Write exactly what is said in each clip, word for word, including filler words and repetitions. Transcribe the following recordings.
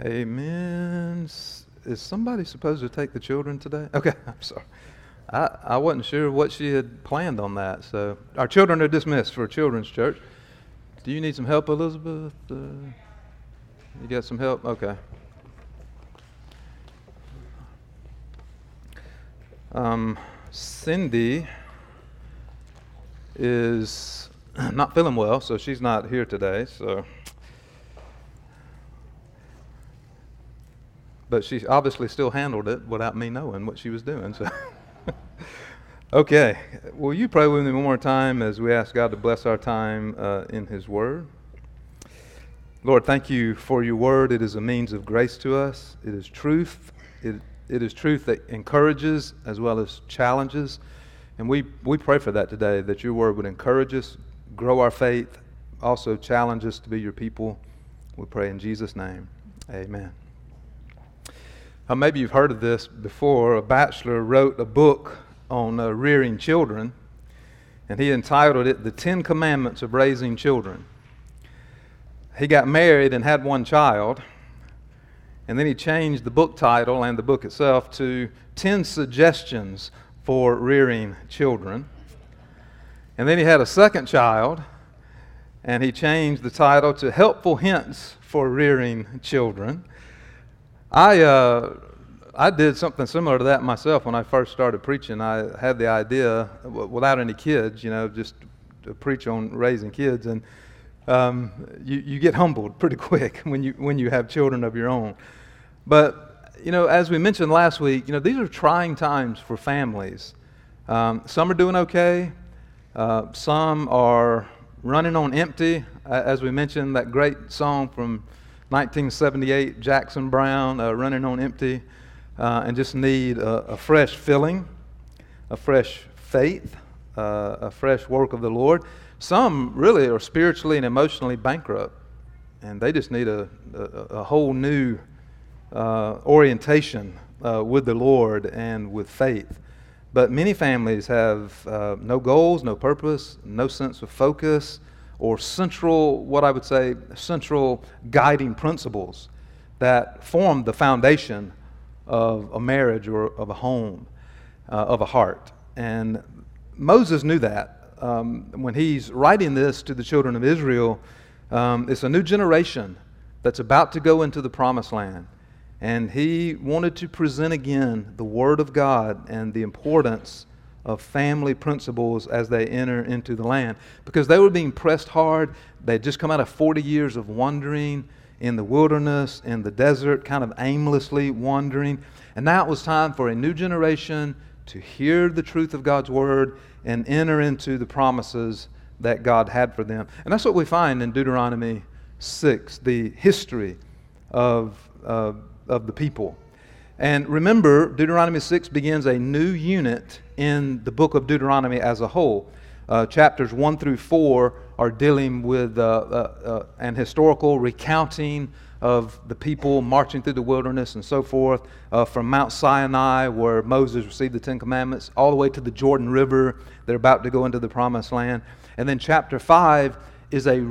Amen. S- Is somebody supposed to take the children today? Okay, I'm sorry. I, I wasn't sure what she had planned on that. So our children are dismissed for children's church. Do you need some help, Elizabeth? Uh, you got some help? Okay. Um, Cindy is not feeling well, so she's not here today. So, but she obviously still handled it without me knowing what she was doing. So, okay. Will you pray with me one more time as we ask God to bless our time uh, in His Word? Lord, thank you for your Word. It is a means of grace to us. It is truth. It It is truth that encourages as well as challenges. And we, we pray for that today, that your word would encourage us, grow our faith, also challenge us to be your people. We pray in Jesus' name. Amen. Uh, maybe you've heard of this before. A bachelor wrote a book on uh, rearing children, and he entitled it The Ten Commandments of Raising Children. He got married and had one child. And then he changed the book title and the book itself to ten Suggestions for Rearing Children. And then he had a second child, and he changed the title to Helpful Hints for Rearing Children. I uh, I did something similar to that myself when I first started preaching. I had the idea, w- without any kids, you know, just to preach on raising kids. And Um, you, you get humbled pretty quick when you when you have children of your own. But, you know, as we mentioned last week, you know, these are trying times for families. Um, some are doing okay. Uh, some are running on empty. Uh, as we mentioned, that great song from nineteen seventy-eight, Jackson Browne, uh, Running on Empty, uh, and just need a, a fresh filling, a fresh faith, uh, a fresh work of the Lord. Some really are spiritually and emotionally bankrupt, and they just need a, a, a whole new uh, orientation uh, with the Lord and with faith. But many families have uh, no goals, no purpose, no sense of focus, or central, what I would say, central guiding principles that form the foundation of a marriage or of a home, uh, of a heart. And Moses knew that. Um, when he's writing this to the children of Israel, um, it's a new generation that's about to go into the promised land. And he wanted to present again the Word of God and the importance of family principles as they enter into the land. Because they were being pressed hard. They'd just come out of forty years of wandering in the wilderness, in the desert, kind of aimlessly wandering. And now it was time for a new generation to hear the truth of God's Word and enter into the promises that God had for them. And that's what we find in Deuteronomy six, the history of, uh, of the people. And remember, Deuteronomy six begins a new unit in the book of Deuteronomy as a whole. Uh, chapters one through four are dealing with uh, uh, uh, an historical recounting of the people marching through the wilderness and so forth, uh, from Mount Sinai, where Moses received the Ten Commandments, all the way to the Jordan River. They're about to go into the Promised Land. And then chapter five is a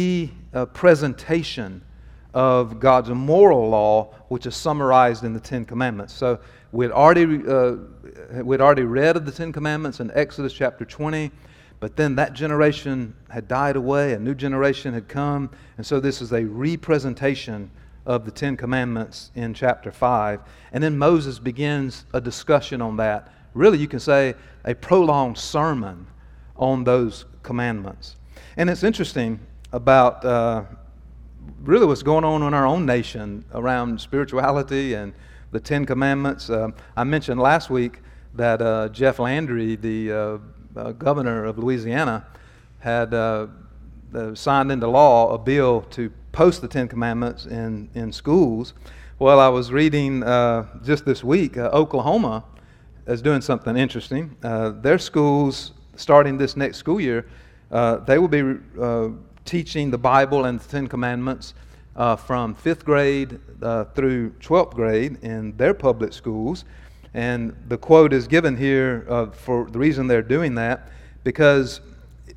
re-presentation of God's moral law, which is summarized in the Ten Commandments. So we'd already, uh, we'd already read of the Ten Commandments in Exodus chapter twenty. But then that generation had died away, a new generation had come, and so this is a representation of the Ten Commandments in chapter five. And then Moses begins a discussion on that. Really, you can say a prolonged sermon on those commandments. And it's interesting about uh, really what's going on in our own nation around spirituality and the Ten Commandments. Um, I mentioned last week that uh, Jeff Landry, the uh, Uh, governor of Louisiana, had uh, uh, signed into law a bill to post the Ten Commandments in, in schools. Well, I was reading uh, just this week, uh, Oklahoma is doing something interesting. Uh, their schools, starting this next school year, uh, they will be uh, teaching the Bible and the Ten Commandments uh, from fifth grade uh, through twelfth grade in their public schools. And the quote is given here uh, for the reason they're doing that, because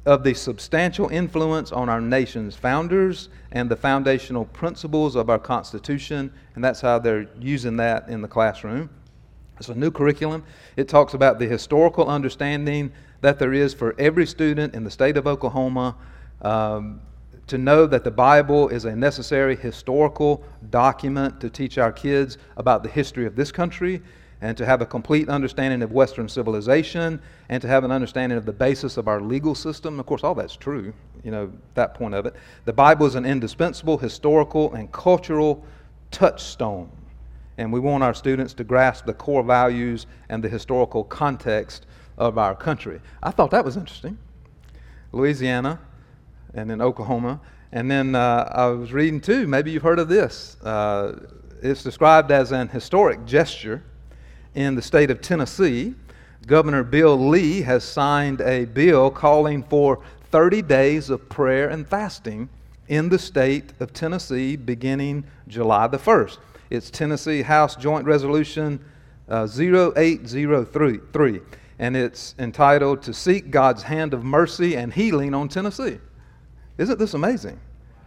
of the substantial influence on our nation's founders and the foundational principles of our Constitution, and that's how they're using that in the classroom. It's a new curriculum. It talks about the historical understanding that there is for every student in the state of Oklahoma um, to know that the Bible is a necessary historical document to teach our kids about the history of this country, and to have a complete understanding of Western civilization, and to have an understanding of the basis of our legal system. Of course, all that's true, you know, that point of it. The Bible is an indispensable historical and cultural touchstone, and we want our students to grasp the core values and the historical context of our country. I thought that was interesting. Louisiana, and then Oklahoma, and then uh, I was reading too, maybe you've heard of this. Uh, it's described as an historic gesture. In the state of Tennessee, Governor Bill Lee has signed a bill calling for thirty days of prayer and fasting in the state of Tennessee beginning July the first. It's Tennessee House Joint Resolution uh, zero eight zero three, and it's entitled "To Seek God's Hand of Mercy and Healing on Tennessee." Isn't this amazing?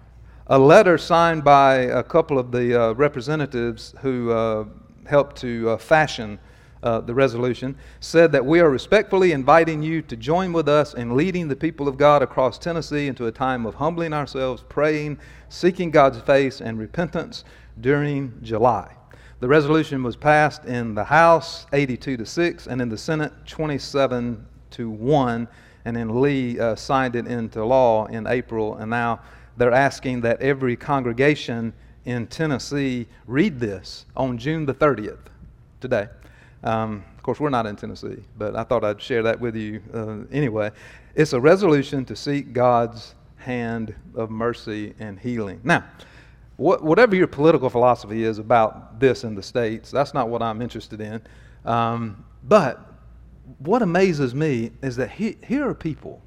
A letter signed by a couple of the uh, representatives who uh, helped to uh, fashion uh, the resolution said that we are respectfully inviting you to join with us in leading the people of God across Tennessee into a time of humbling ourselves, praying, seeking God's face, and repentance during July. The resolution was passed in the House eighty-two to six and in the Senate twenty-seven to one, and then Lee uh, signed it into law in April, and now they're asking that every congregation in Tennessee read this on June the thirtieth, today. Um, of course, we're not in Tennessee, but I thought I'd share that with you uh, anyway. It's a resolution to seek God's hand of mercy and healing. Now, wh- whatever your political philosophy is about this in the States, that's not what I'm interested in. Um, but what amazes me is that he, here are people,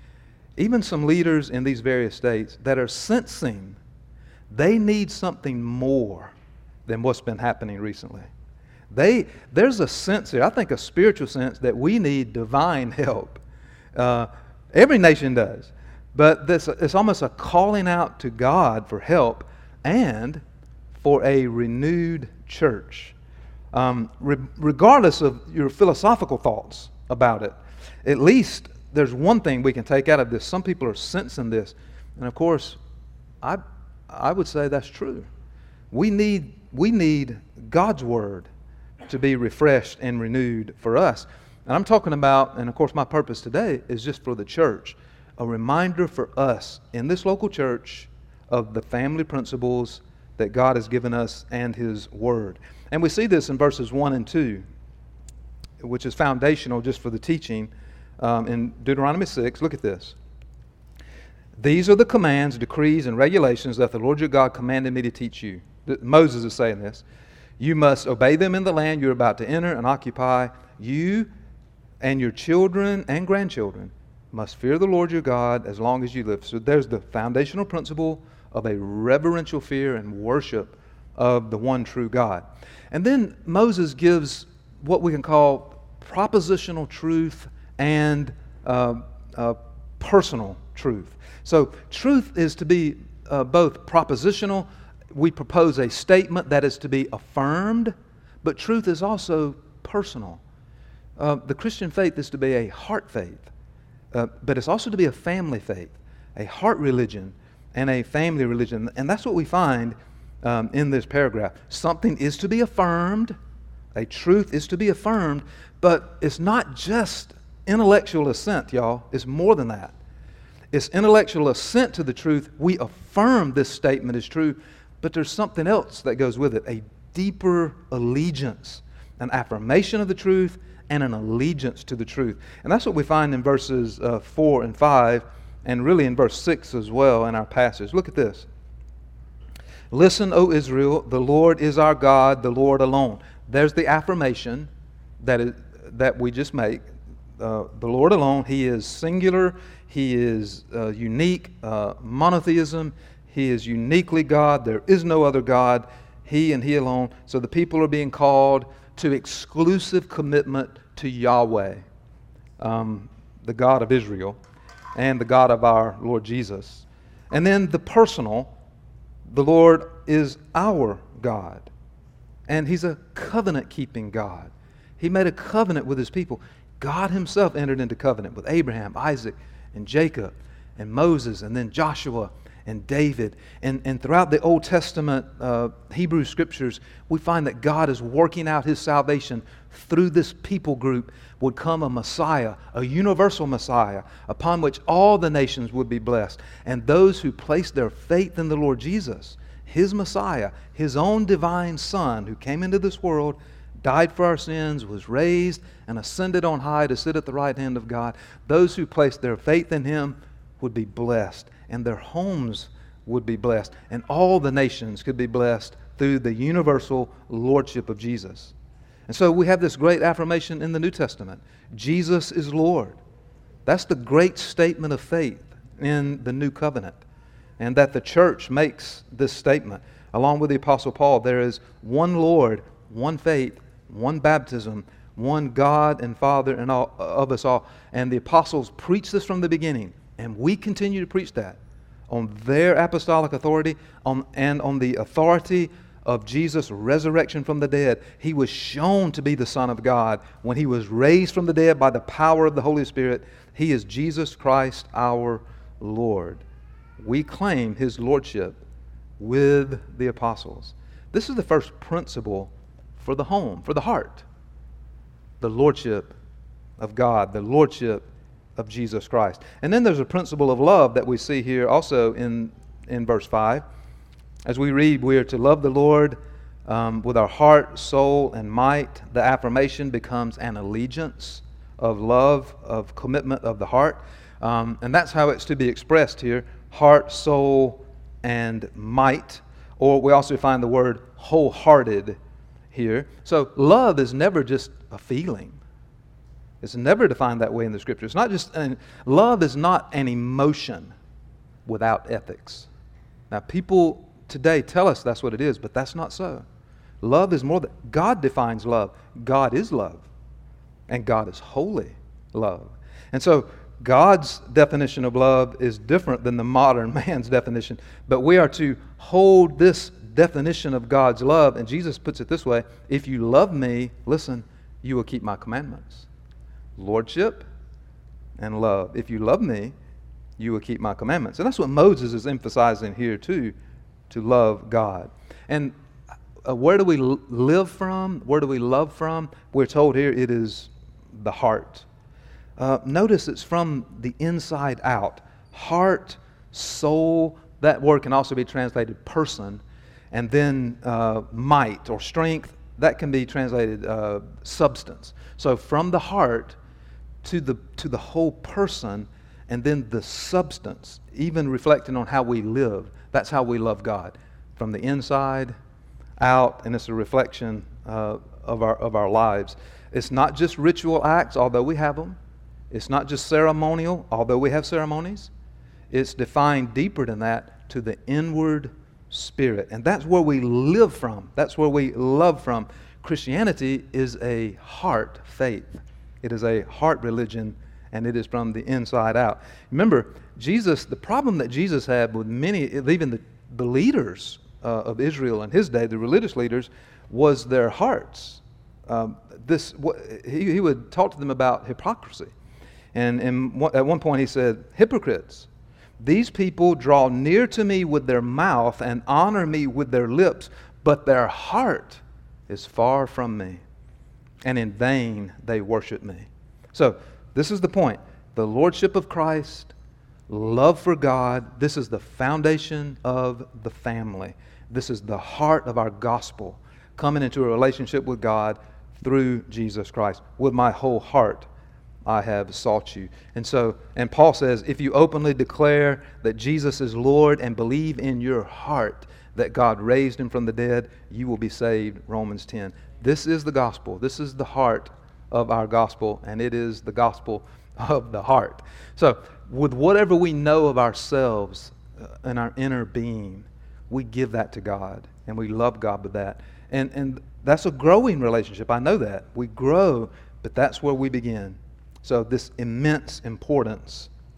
even some leaders in these various states, that are sensing they need something more than what's been happening recently. They, there's a sense here, I think a spiritual sense, that we need divine help. Uh, every nation does. But this, it's almost a calling out to God for help and for a renewed church. Um, re- regardless of your philosophical thoughts about it, at least there's one thing we can take out of this. Some people are sensing this. And of course, I I would say that's true. We need we need God's Word to be refreshed and renewed for us. And I'm talking about, and of course my purpose today is just for the church, a reminder for us in this local church of the family principles that God has given us and His Word. And we see this in verses one and two, which is foundational just for the teaching um, in Deuteronomy six. Look at this. These are the commands, decrees, and regulations that the Lord your God commanded me to teach you. Moses is saying this. You must obey them in the land you're about to enter and occupy. You and your children and grandchildren must fear the Lord your God as long as you live. So there's the foundational principle of a reverential fear and worship of the one true God. And then Moses gives what we can call propositional truth and uh, uh, personal truth. So truth is to be uh, both propositional. We propose a statement that is to be affirmed, but truth is also personal. Uh, the Christian faith is to be a heart faith, uh, but it's also to be a family faith, a heart religion and a family religion. And that's what we find um, in this paragraph. Something is to be affirmed, a truth is to be affirmed, but it's not just intellectual assent, y'all. It's more than that. It's intellectual assent to the truth. We affirm this statement is true, but there's something else that goes with it, a deeper allegiance, an affirmation of the truth and an allegiance to the truth. And that's what we find in verses uh, four and five, and really in verse six as well in our passage. Look at this. Listen, O Israel, the Lord is our God, the Lord alone. There's the affirmation that is, that we just make. Uh, the Lord alone. He is singular. He is uh, unique. Uh, monotheism. He is uniquely God. There is no other God. He and He alone. So the people are being called to exclusive commitment to Yahweh, um, the God of Israel. and the God of our Lord Jesus. And then the personal, the Lord is our God. And He's a covenant-keeping God. He made a covenant with His people. God Himself entered into covenant with Abraham, Isaac, and Jacob, and Moses, and then Joshua, and David. And, and throughout the Old Testament uh, Hebrew Scriptures, we find that God is working out His salvation through this people group. Would come a Messiah, a universal Messiah, upon which all the nations would be blessed. And those who placed their faith in the Lord Jesus, His Messiah, His own divine Son, who came into this world, died for our sins, was raised, and ascended on high to sit at the right hand of God, those who placed their faith in Him would be blessed, and their homes would be blessed, and all the nations could be blessed through the universal lordship of Jesus. And so we have this great affirmation in the New Testament. Jesus is Lord. That's the great statement of faith in the New Covenant. And that the church makes this statement. Along with the Apostle Paul, there is one Lord, one faith, one baptism, one God and Father and all, of us all. And the apostles preached this from the beginning. And we continue to preach that on their apostolic authority on, and on the authority of Jesus' resurrection from the dead. He was shown to be the Son of God when He was raised from the dead by the power of the Holy Spirit. He is Jesus Christ our Lord. We claim His Lordship with the apostles. This is the first principle for the home, for the heart. The Lordship of God, the Lordship of Jesus Christ. And then there's a principle of love that we see here also in, in verse five. As we read, we are to love the Lord um, with our heart, soul, and might. The affirmation becomes an allegiance of love, of commitment of the heart. Um, and that's how it's to be expressed here. Heart, soul, and might. Or we also find the word wholehearted here. So love is never just a feeling. It's never defined that way in the Scripture. It's not just, an, love is not an emotion without ethics. Now people today tell us that's what it is, but that's not so. Love is more than, God defines love. God is love. And God is holy love. And so God's definition of love is different than the modern man's definition. But we are to hold this definition of God's love, and Jesus puts it this way: if you love me, listen, you will keep my commandments. Lordship and love. If you love me, you will keep my commandments. And that's what Moses is emphasizing here too, to love God. And uh, where do we l- live from? Where do we love from? We're told here it is the heart. Uh, notice it's from the inside out. Heart, soul, that word can also be translated person. And then uh, might or strength, that can be translated uh, substance. So from the heart to the to the whole person, and then the substance, even reflecting on how we live. That's how we love God. From the inside out, and it's a reflection uh, of our of our lives. It's not just ritual acts, although we have them. It's not just ceremonial, although we have ceremonies. It's defined deeper than that to the inward spirit. And that's where we live from. That's where we love from. Christianity is a heart faith. It is a heart religion, and it is from the inside out. Remember, Jesus, the problem that Jesus had with many, even the, the leaders uh, of Israel in his day, the religious leaders, was their hearts. Um, this he, he would talk to them about hypocrisy. And, and at one point he said, hypocrites, these people draw near to me with their mouth and honor me with their lips, but their heart is far from me, and in vain they worship me. So this is the point. The Lordship of Christ, love for God, this is the foundation of the family. This is the heart of our gospel, coming into a relationship with God through Jesus Christ. With my whole heart I have sought you. And so, and Paul says, if you openly declare that Jesus is Lord and believe in your heart that God raised him from the dead, you will be saved, Romans ten. This is the gospel. This is the heart of our gospel, and it is the gospel of the heart. So, with whatever we know of ourselves and our inner being, we give that to God, and we love God with that. And, and that's a growing relationship. I know that. We grow, but that's where we begin. So this immense importance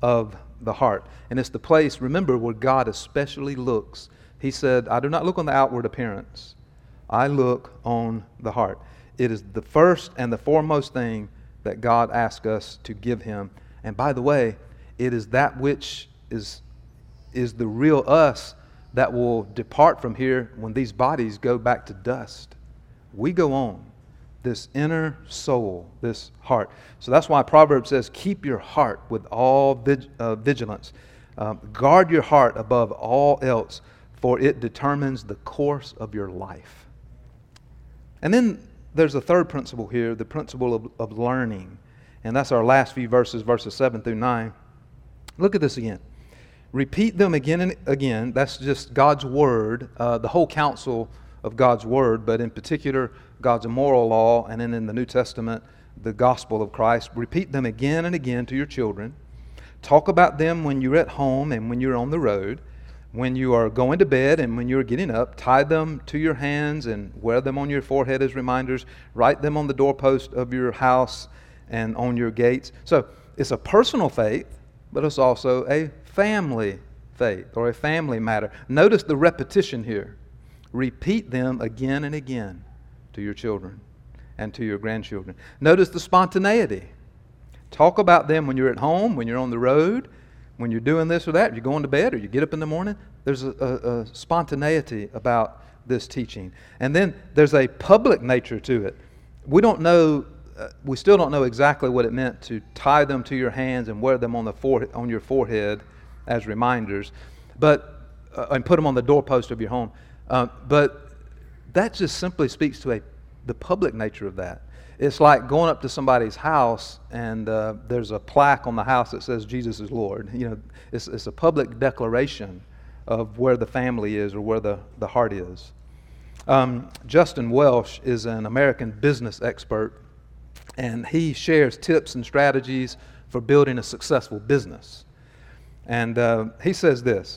of the heart. And it's the place, remember, where God especially looks. He said, I do not look on the outward appearance. I look on the heart. It is the first and the foremost thing that God asks us to give Him. And by the way, it is that which is, is the real us that will depart from here when these bodies go back to dust. We go on. This inner soul, this heart. So that's why Proverbs says, keep your heart with all vig- uh, vigilance. Um, guard your heart above all else, for it determines the course of your life. And then there's a third principle here, the principle of, of learning. And that's our last few verses, verses seven through nine. Look at this again. Repeat them again and again. That's just God's Word, uh, the whole counsel of God's Word, but in particular, God's moral law, and then in the New Testament, the gospel of Christ. Repeat them again and again to your children. Talk about them when you're at home and when you're on the road, when you are going to bed and when you're getting up. Tie them to your hands and wear them on your forehead as reminders. Write them on the doorpost of your house and on your gates. So it's a personal faith, but it's also a family faith or a family matter. Notice the repetition here. Repeat them again and again to your children and to your grandchildren. Notice the spontaneity. Talk about them when you're at home, when you're on the road, when you're doing this or that, you're going to bed or you get up in the morning. There's a, a, a spontaneity about this teaching. And then there's a public nature to it. We don't know, uh, we still don't know exactly what it meant to tie them to your hands and wear them on the forehead, on your forehead as reminders, but uh, and put them on the doorpost of your home. Uh, but that just simply speaks to a the public nature of that. It's like going up to somebody's house and uh, there's a plaque on the house that says Jesus is Lord. You know, it's, it's a public declaration of where the family is or where the, the heart is. Um, Justin Welsh is an American business expert, and he shares tips and strategies for building a successful business. And uh, he says this: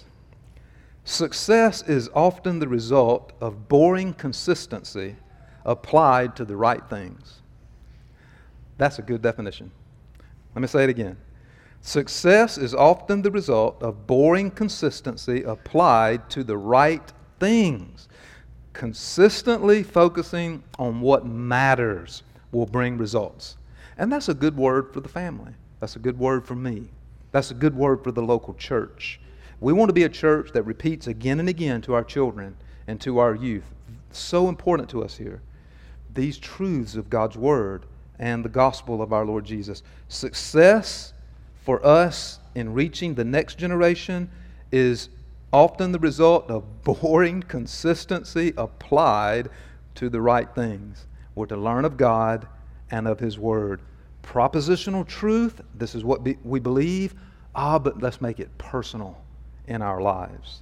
success is often the result of boring consistency applied to the right things. That's a good definition. Let me say it again. Success is often the result of boring consistency applied to the right things. Consistently focusing on what matters will bring results. And that's a good word for the family. That's a good word for me. That's a good word for the local church. We want to be a church that repeats again and again to our children and to our youth. So important to us here. These truths of God's Word and the gospel of our Lord Jesus. Success for us in reaching the next generation is often the result of boring consistency applied to the right things. We're to learn of God and of His Word. Propositional truth, this is what be, we believe. Ah, but let's make it personal in our lives.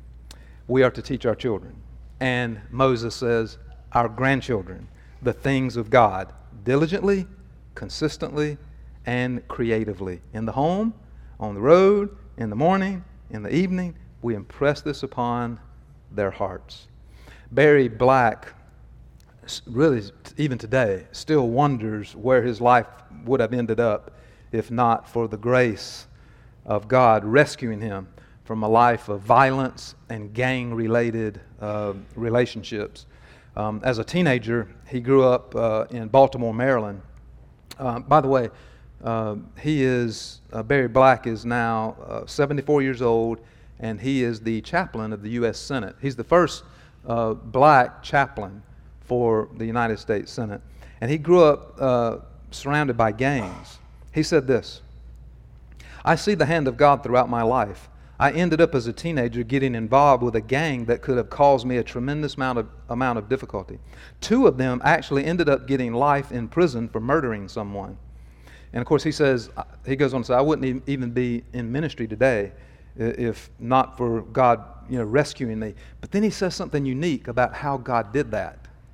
We are to teach our children. And Moses says, our grandchildren, the things of God, diligently, consistently, and creatively. In the home, on the road, in the morning, in the evening, we impress this upon their hearts. Barry Black, really even today, still wonders where his life would have ended up if not for the grace of God rescuing him from a life of violence and gang-related uh, relationships. Um, as a teenager, he grew up uh, in Baltimore, Maryland. Uh, by the way, uh, he is, uh, Barry Black is now uh, seventy-four years old, and he is the chaplain of the U S Senate. He's the first uh, black chaplain for the United States Senate. And he grew up uh, surrounded by gangs. He said this: I see the hand of God throughout my life. I ended up as a teenager getting involved with a gang that could have caused me a tremendous amount of, amount of difficulty. Two of them actually ended up getting life in prison for murdering someone. And of course he says, he goes on to say, I wouldn't even be in ministry today if not for God, you know, rescuing me. But then he says something unique about how God did that.